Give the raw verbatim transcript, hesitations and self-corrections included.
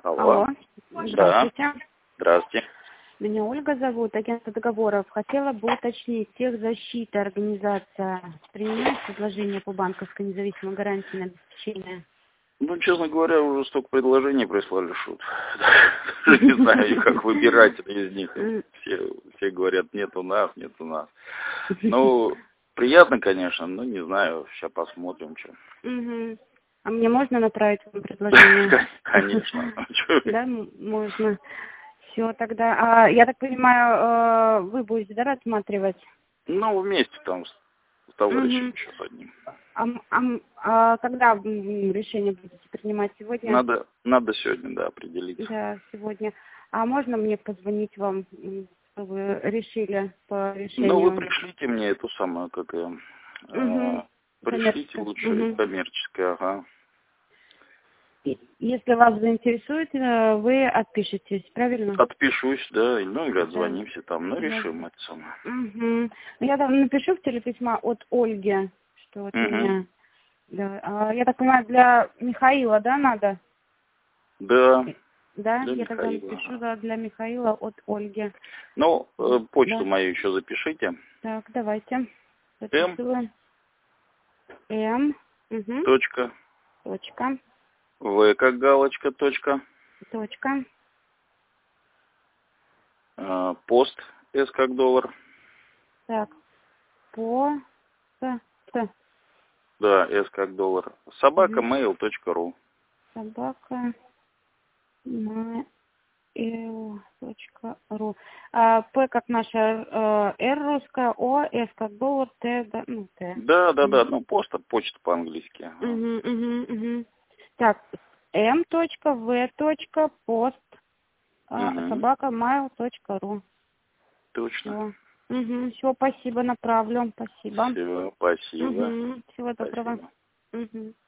Алло. Алло. Здравствуйте. Да. Здравствуйте. Меня Ольга зовут, агентство договоров. Хотела бы уточнить, техзащита, организация принимает предложение по банковской независимой гарантии на обеспечение? Ну, честно говоря, уже столько предложений прислали, шут. Даже не знаю, как выбирать из них. Все, все говорят, нет у нас, нет у нас. Ну, приятно, конечно, но не знаю, сейчас посмотрим, что. Угу. А мне можно направить вам предложение? Конечно. Да, можно. Все, тогда. А, я так понимаю, вы будете, да, рассматривать? Ну, вместе там с товарищем еще с одним. А, а, а когда решение будете принимать? Сегодня? Надо, надо сегодня, да, определиться. Да, сегодня. А можно мне позвонить вам, чтобы вы решили по решению? Ну, вы пришлите мне эту самую, как я... Угу. Пришлите лучше, угу. коммерческая, ага. Если вас заинтересует, вы отпишетесь, правильно? Отпишусь, да, ну или Да. отзвонимся там, ну Да. решим это самое. Угу. Я там напишу в телеписьма от Ольги, что вот Угу. меня... Да. А, я так понимаю, для Михаила, да, надо? Да. Да, Для я тогда Михаила. напишу, да, для Михаила от Ольги. Ну, э, почту Да. мою еще запишите. Так, давайте. М. Записываем. М. Угу. Точка. Точка. В как галочка. Точка. Точка. Э, пост. С как доллар. Так. По. С. С. Да, С как доллар. Собака Угу. mail точка ру. Собака. точка ру. А, П как наша э, Р русская, О, С как доллар, Т, да, ну, Т. Да, да, да, Угу. ну почта, почта по-английски. Ага. Угу, угу, угу. Так, М точка, В точка, пост, Угу. собака mail точка ру. Точно. Все. Угу. Все, спасибо, направлю. Спасибо. Все, спасибо. Угу. Всего доброго. Спасибо. Угу.